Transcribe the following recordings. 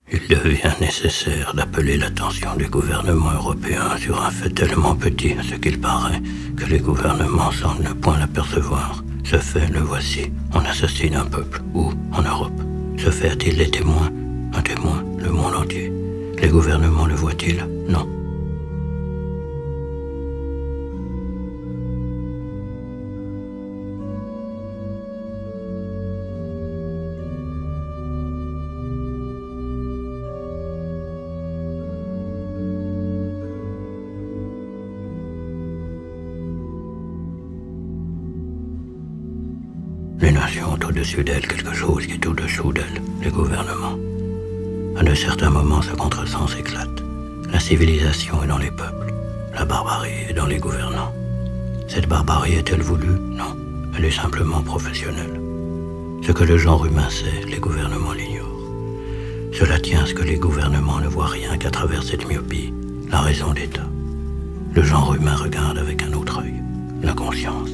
Il devient nécessaire d'appeler l'attention des gouvernements européens sur un fait tellement petit à ce qu'il paraît que les gouvernements semblent ne point l'apercevoir. Ce fait, le voici. On assassine un peuple. Où? En Europe. Ce fait a-t-il des témoins? Un témoin, le monde entier. Les gouvernements le voient-ils? Non. Les nations ont au-dessus d'elles quelque chose qui est au-dessous d'elles, les gouvernements. À de certains moments, ce contresens éclate. La civilisation est dans les peuples, la barbarie est dans les gouvernants. Cette barbarie est-elle voulue? Non, elle est simplement professionnelle. Ce que le genre humain sait, les gouvernements l'ignorent. Cela tient à ce que les gouvernements ne voient rien qu'à travers cette myopie, la raison d'État. Le genre humain regarde avec un autre œil, la conscience.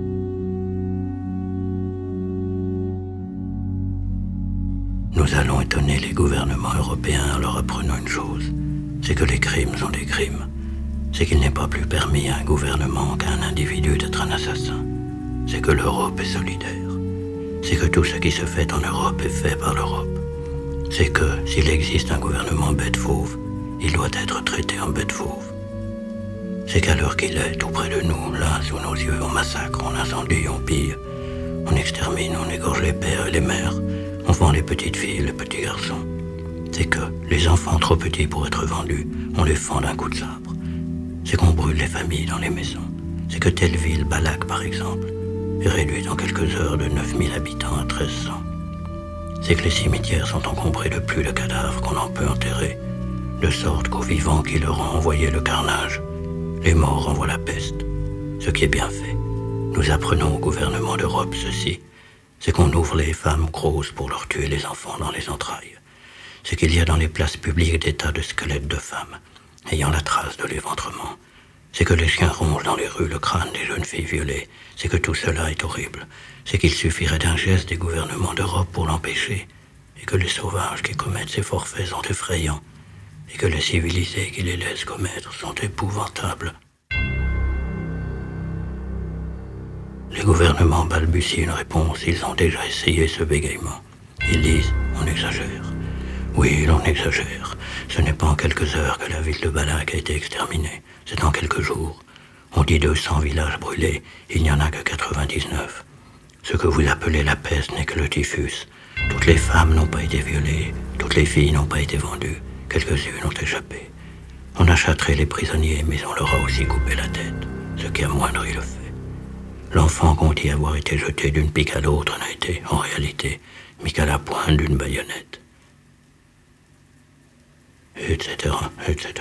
Nous allons étonner les gouvernements européens en leur apprenant une chose, c'est que les crimes sont des crimes. C'est qu'il n'est pas plus permis à un gouvernement qu'à un individu d'être un assassin. C'est que l'Europe est solidaire. C'est que tout ce qui se fait en Europe est fait par l'Europe. C'est que, s'il existe un gouvernement bête fauve, il doit être traité en bête fauve. C'est qu'à l'heure qu'il est, tout près de nous, là, sous nos yeux, on massacre, on incendie, on pille, on extermine, on égorge les pères et les mères, on vend les petites filles et les petits garçons. C'est que les enfants trop petits pour être vendus, on les fend d'un coup de sabre. C'est qu'on brûle les familles dans les maisons. C'est que telle ville, Balak par exemple, est réduite en quelques heures de 9000 habitants à 1300. C'est que les cimetières sont encombrés de plus de cadavres qu'on en peut enterrer, de sorte qu'aux vivants qui leur ont envoyé le carnage, les morts envoient la peste. Ce qui est bien fait. Nous apprenons au gouvernement d'Europe ceci, c'est qu'on ouvre les femmes grosses pour leur tuer les enfants dans les entrailles. C'est qu'il y a dans les places publiques des tas de squelettes de femmes, ayant la trace de l'éventrement. C'est que les chiens rongent dans les rues le crâne des jeunes filles violées. C'est que tout cela est horrible. C'est qu'il suffirait d'un geste des gouvernements d'Europe pour l'empêcher. Et que les sauvages qui commettent ces forfaits sont effrayants. Et que les civilisés qui les laissent commettre sont épouvantables. Les gouvernements balbutient une réponse. Ils ont déjà essayé ce bégaiement. Ils disent, on exagère. Oui, l'on exagère. Ce n'est pas en quelques heures que la ville de Balak a été exterminée. C'est en quelques jours. On dit 200 villages brûlés. Il n'y en a que 99. Ce que vous appelez la peste n'est que le typhus. Toutes les femmes n'ont pas été violées. Toutes les filles n'ont pas été vendues. Quelques-unes ont échappé. On a châtré les prisonniers, mais on leur a aussi coupé la tête, ce qui amoindrit le fait. L'enfant qu'on dit avoir été jeté d'une pique à l'autre n'a été, en réalité, mis qu'à la pointe d'une baïonnette. Etc., etc.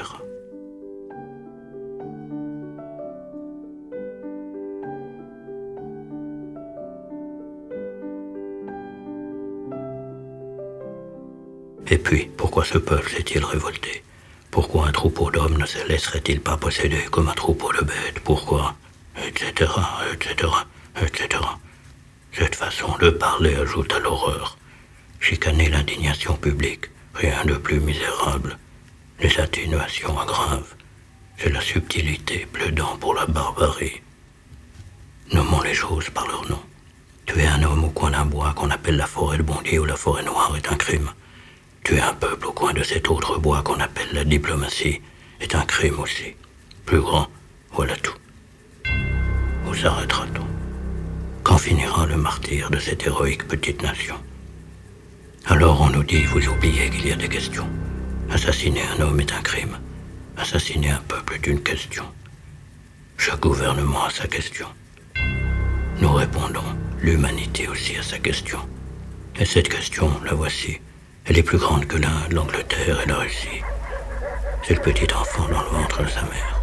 Et puis, pourquoi ce peuple s'est-il révolté? Pourquoi un troupeau d'hommes ne se laisserait-il pas posséder comme un troupeau de bêtes? Pourquoi? Etc., etc., etc. Cette façon de parler ajoute à l'horreur. Chicaner l'indignation publique, rien de plus misérable. Les atténuations aggravent. C'est la subtilité plaidant pour la barbarie. Nommons les choses par leur nom. Tuer un homme au coin d'un bois qu'on appelle la forêt de Bondier ou la forêt noire est un crime. Tuer un peuple au coin de cet autre bois qu'on appelle la diplomatie est un crime aussi. Plus grand, voilà tout. Où s'arrêtera-t-on? Quand finira le martyre de cette héroïque petite nation? Alors on nous dit, vous oubliez qu'il y a des questions. Assassiner un homme est un crime. Assassiner un peuple est une question. Chaque gouvernement a sa question. Nous répondons, l'humanité aussi a sa question. Et cette question, la voici. Elle est plus grande que l'Inde, l'Angleterre et la Russie. C'est le petit enfant dans le ventre de sa mère.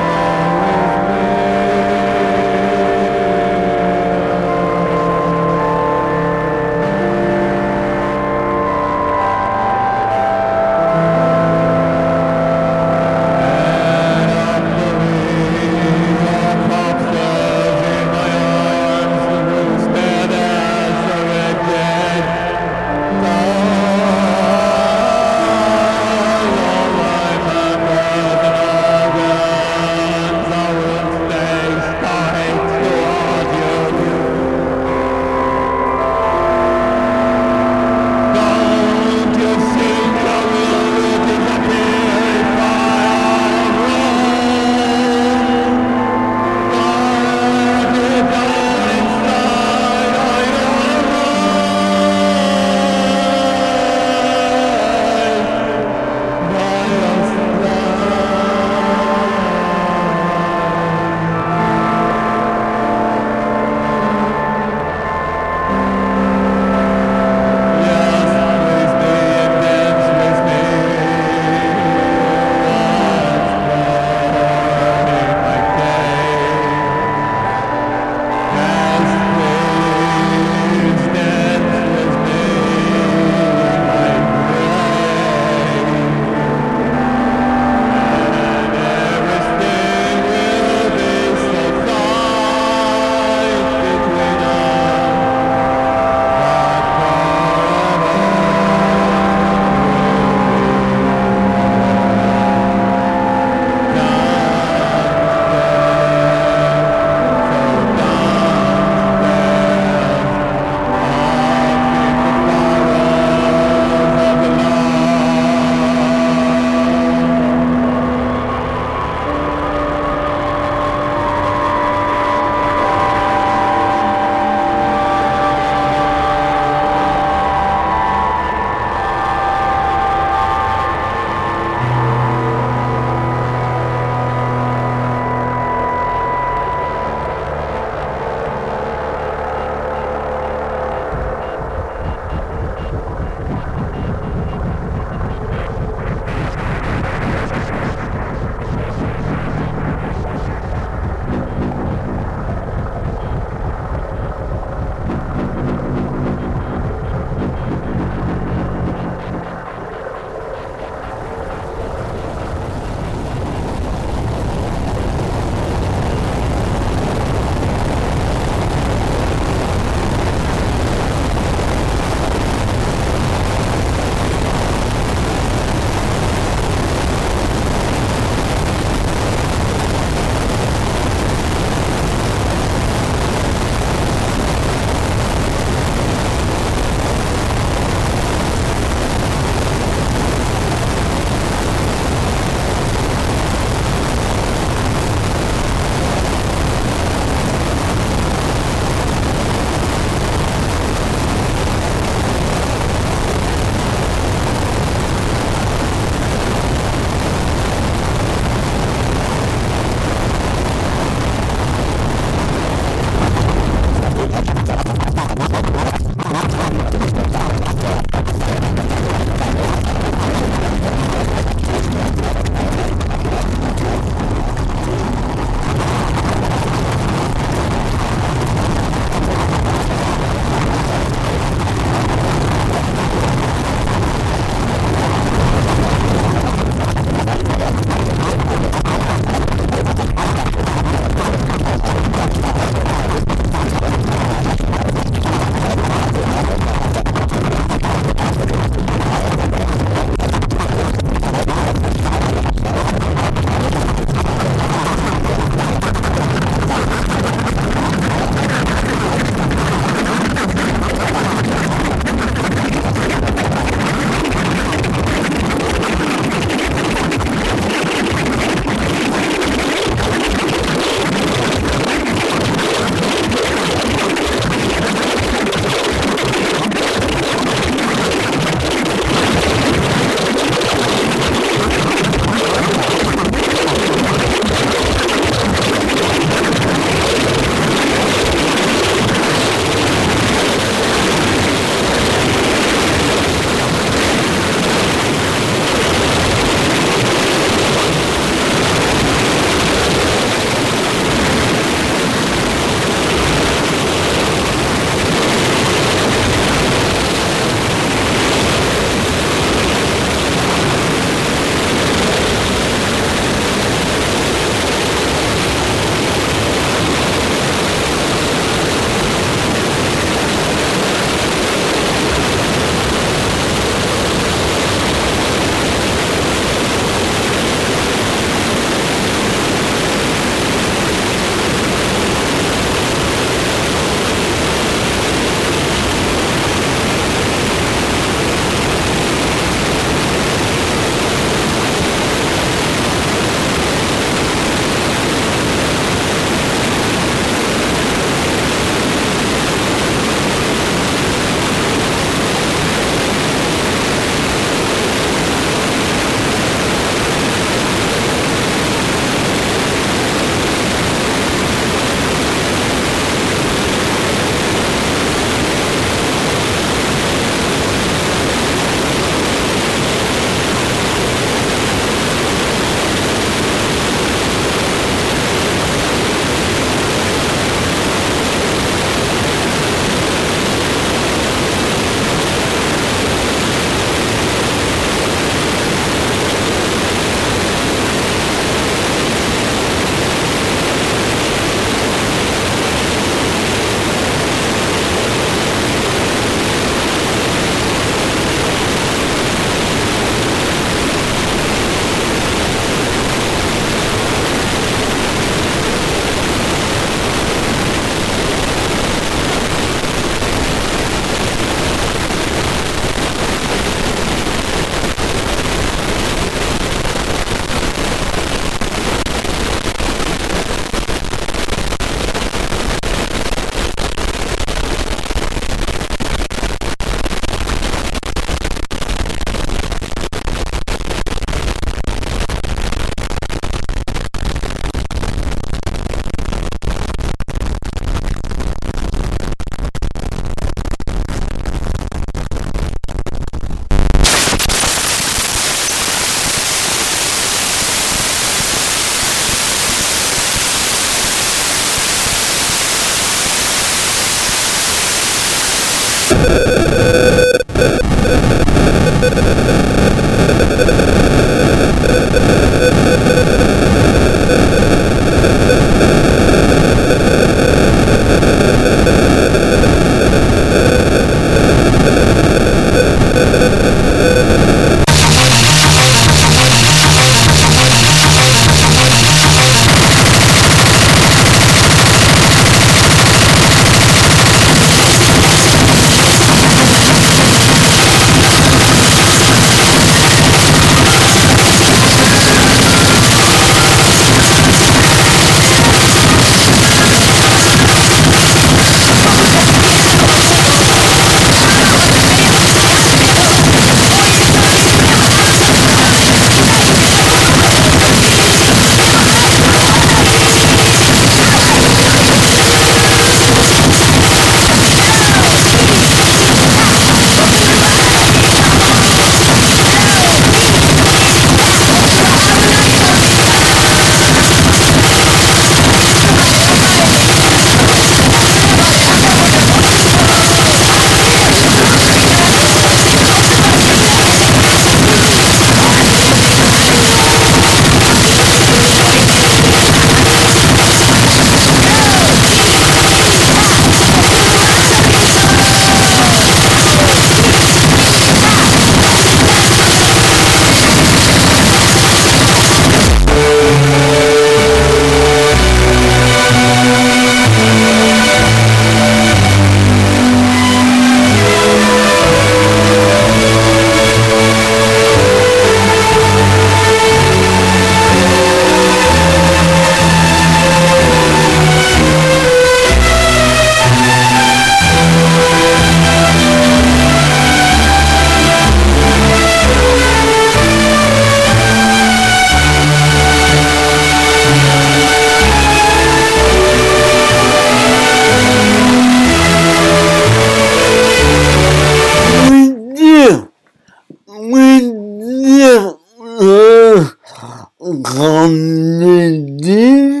Grenadine.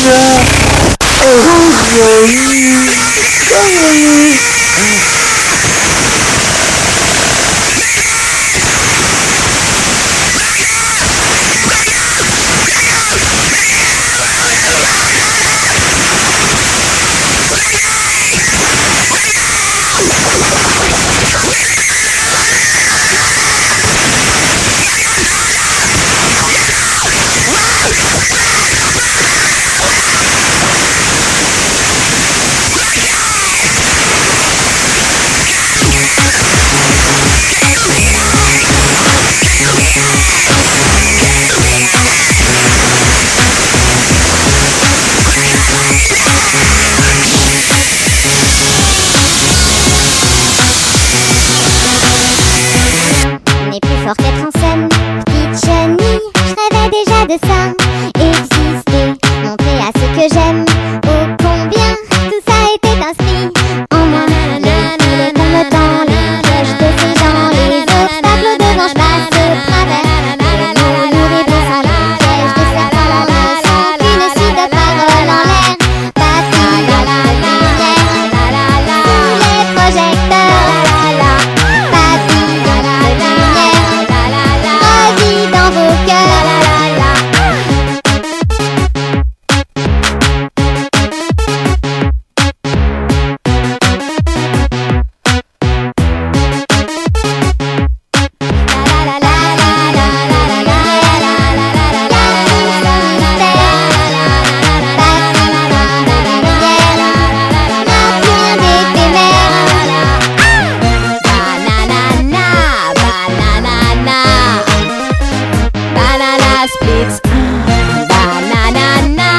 Mais plus fort qu'être en scène, petite chenille, je rêvais déjà de ça. Exister, montrer à ceux que j'aime, oh combien tout ça était inscrit en moi. Les filets qu'on me tend, les pièges de ces gens, les obstacles devant je passe au travers. Les mots lourds et blessants, les pièges de certains ne sont qu'une suite de paroles en l'air. Papillons de lumière, sous les projecteurs. Papillons de lumière, revis dans vos cœurs. Banana splits, banana,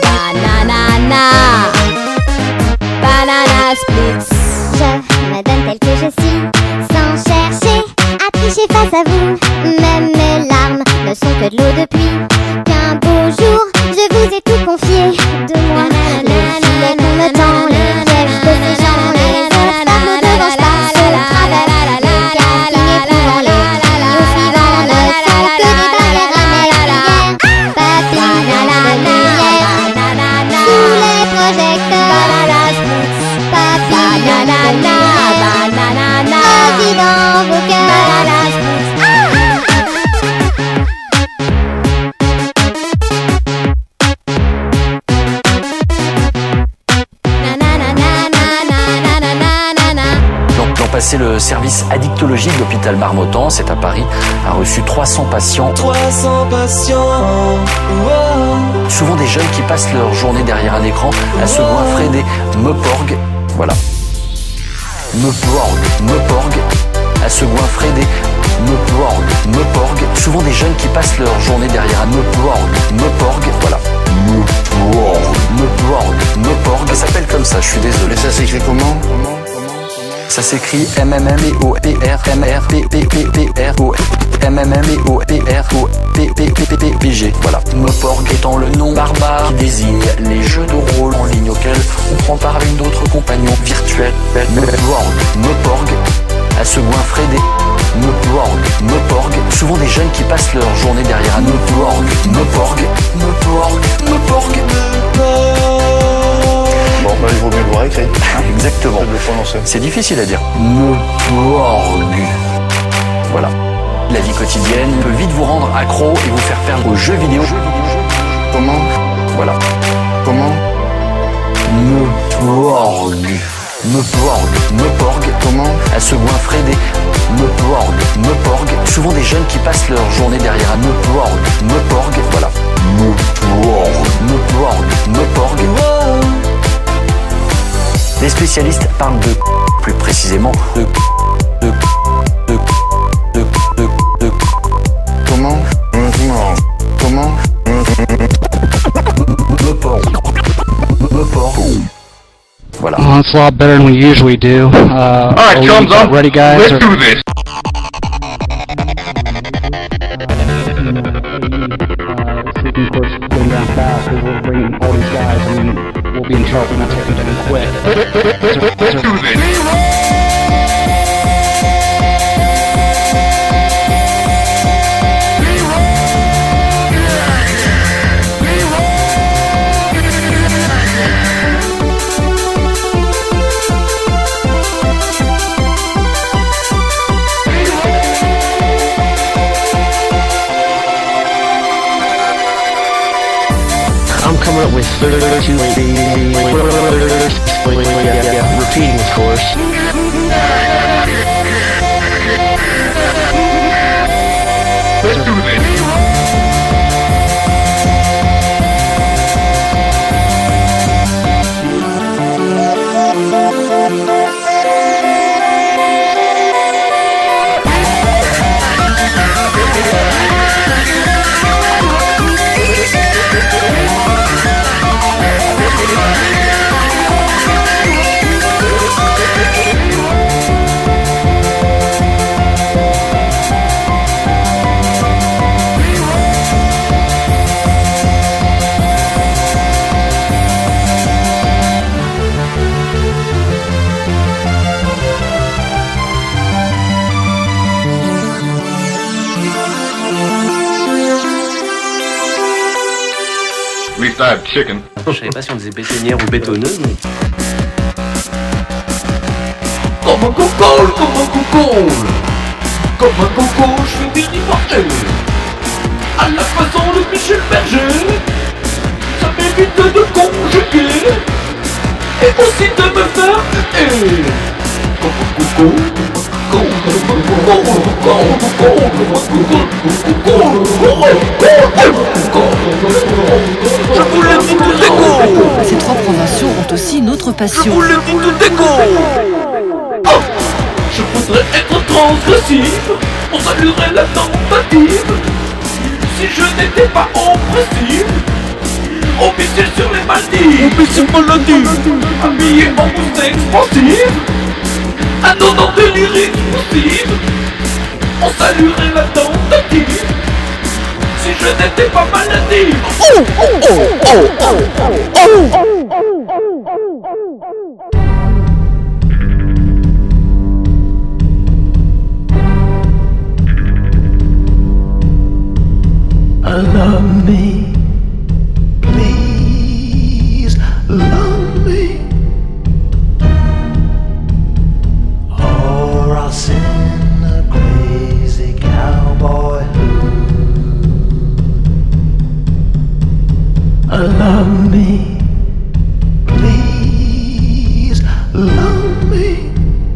banana splits. Je me donne tel que je suis, sans chercher à tricher face à vous. Même mes larmes ne sont que de l'eau de pluie. Qu'un beau jour, je vous ai tout confié de moi. Les filets qu'on me tend, les pièges de ces gens, les obstacles devant je passe au travers. Les castings éprouvants, les tuyaux suivants ne sont que des barrières amélières. Papillons de lumière, sous les projecteurs. Papillons de lumière, revis dans vos cœurs. L'an passé, le service addictologie de l'hôpital Marmottan, c'est à Paris, a reçu 300 patients. 300 patients, wow. Souvent des jeunes qui passent leur journée derrière un écran à se goinfrer des meuporg. Voilà. Meuporg. À se goinfrer des meuporg. Souvent des jeunes qui passent leur journée derrière un meuporg. Voilà. Meuporg. Ça s'appelle comme ça, je suis désolé. Ça s'écrit comment? Ça s'écrit MMMEOPRMMEOPROPPPG. Voilà. Meuporg étant le nom barbare qui désigne les jeux de rôle en ligne auxquels on prend part avec d'autres compagnons virtuels. Meuporg. À se goinfrer des meuporg. Souvent des jeunes qui passent leur journée derrière un meuporg. Bon, bah, il vaut mieux le voir écrit. Exactement. De le prononcer. C'est difficile à dire. Meuporg. Voilà. La vie quotidienne peut vite vous rendre accro et vous faire perdre aux jeux vidéo. Comment? Voilà. Comment? Meuporg. Comment? À se goinfrer des meuporg. Souvent des jeunes qui passent leur journée derrière un meuporg. Voilà. Meuporg. Les spécialistes parlent de, plus précisément, de Comment? meuporg. Voilà. It's a lot better than we usually do. Alright, chums up. Ready, guys? Let's do this. Sleeping course going down fast. We'll bring all these guys. I mean, we'll be in trouble. We're not taking them quick. Let's do this. it with 32 repeating, of course. Let's do this. At least I have chicken. Je savais pas si on disait bétonnière ou bétonneuse, mais... Comme un cocole, je fais des rimes à la façon de Michel Berger. Ça m'évite de conjuguer et aussi de me faire Je vous le dis tout écho. Ces trois provinciaux ont aussi une autre passion. Je vous le dis tout écho. Oh, je voudrais être transgressif. On saluerait la tentative. Si je n'étais pas oppressif. Officiel sur les Maldives. Habillé en mousse expansive. Un donnant de lyrique possible. On saluerait la tentative. Si je n'étais pas maladie. Love me, please love me, or I'll send a crazy cowboy love me, please love me.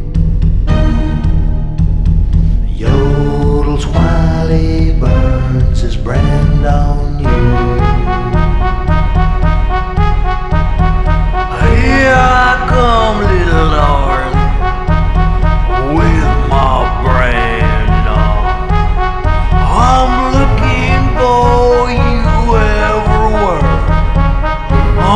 Yodels while he burns his brand on you. Here I come, little Lord, with my brand on. I'm looking for you everywhere.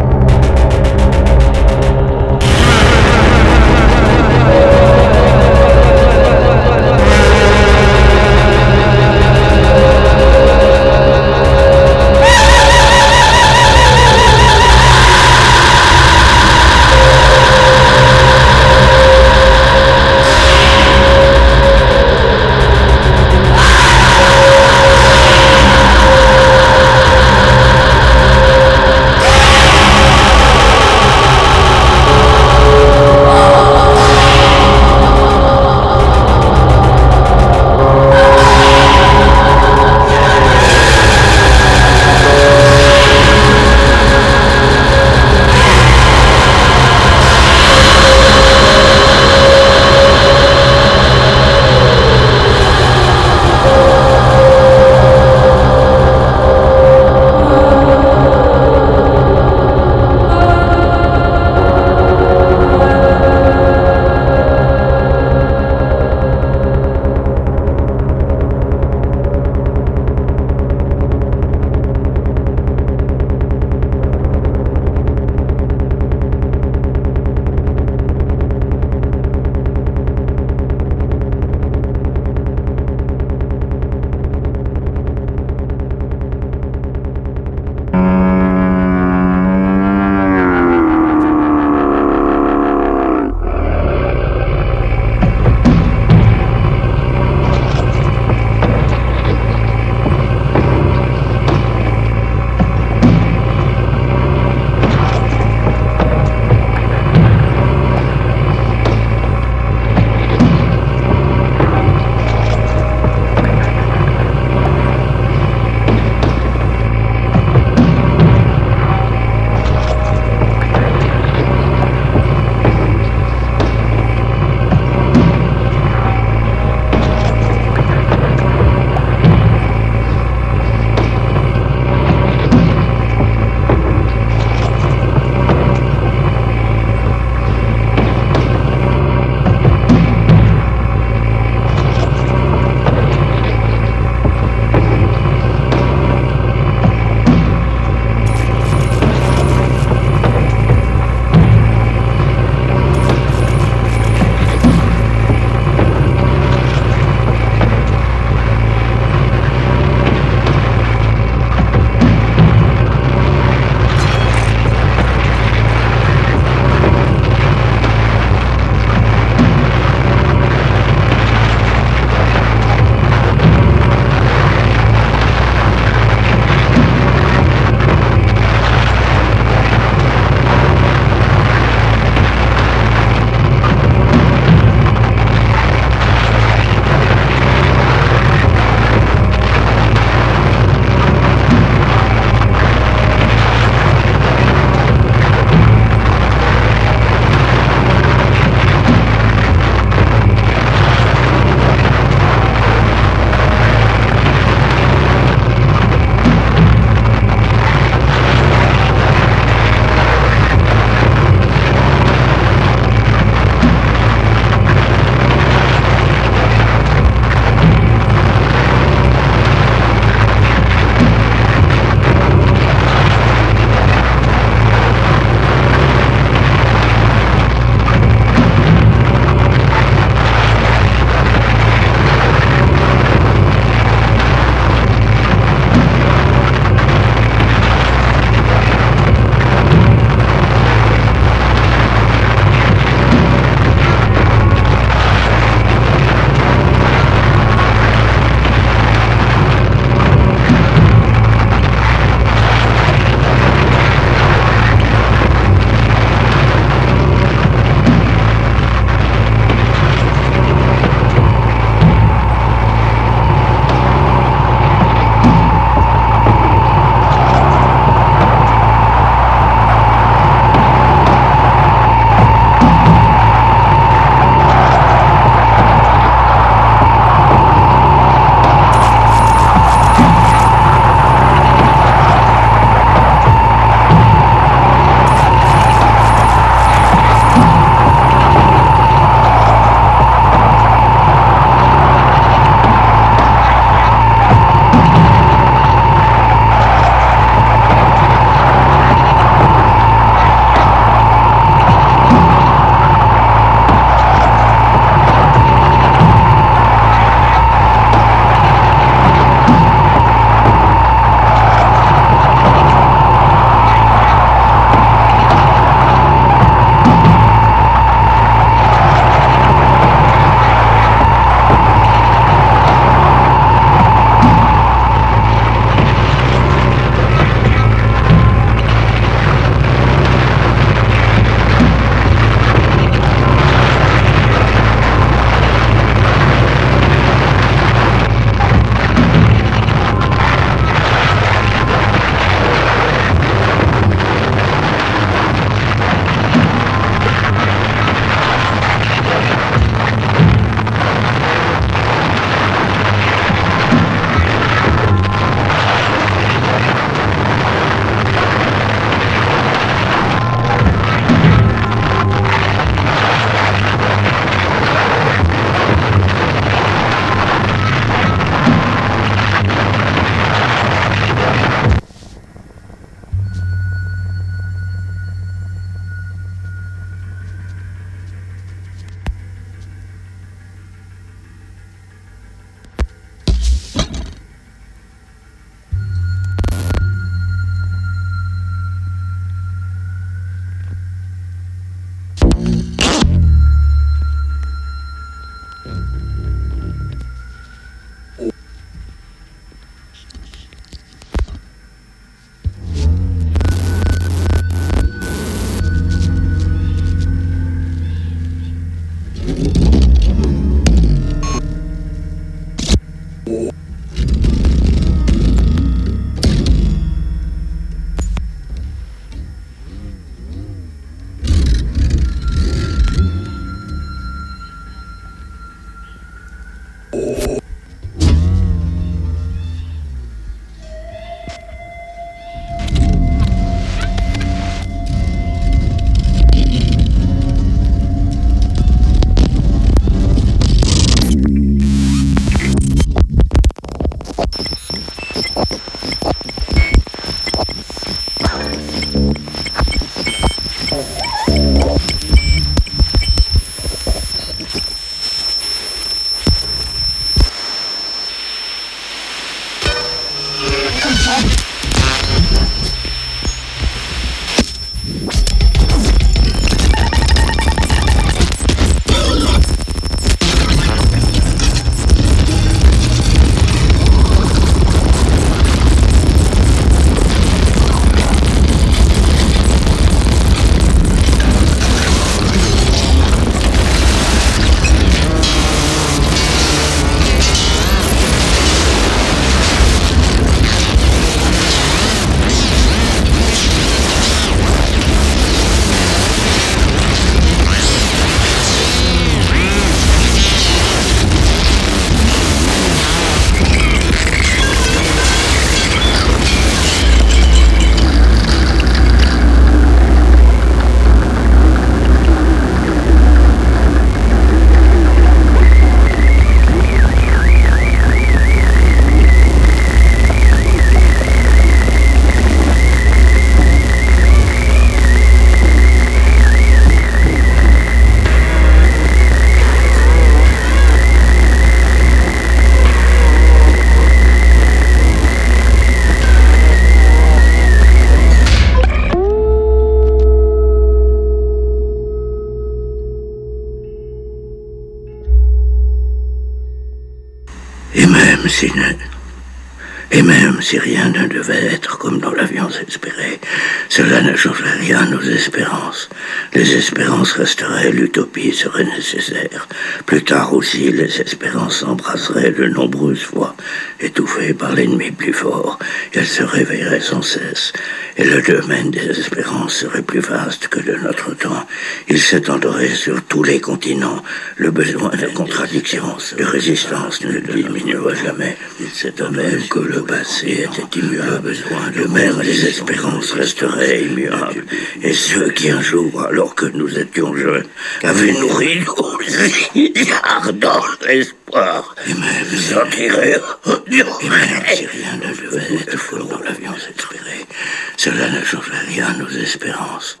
destinée. Et même si rien ne devait être comme nous l'avions espéré, cela ne changerait rien à nos espérances. Les espérances resteraient, l'utopie serait nécessaire. Plus tard aussi, les espérances s'embraseraient de nombreuses fois, étouffées par l'ennemi plus fort. Elles se réveilleraient sans cesse, et le domaine des espérances serait plus vaste que de notre temps. Il s'étendrait sur tous les continents. Le besoin de contradiction, de résistance ne diminuera jamais. De même que le passé était immuable, de même les espérances resteraient immuables. Et ceux qui un jour, alors que nous étions jeunes, avaient nourri nos ardents espoirs, et même sentiraient, et même si rien ne devait être comme nous l'avions espéré, cela ne changerait rien à nos espérances.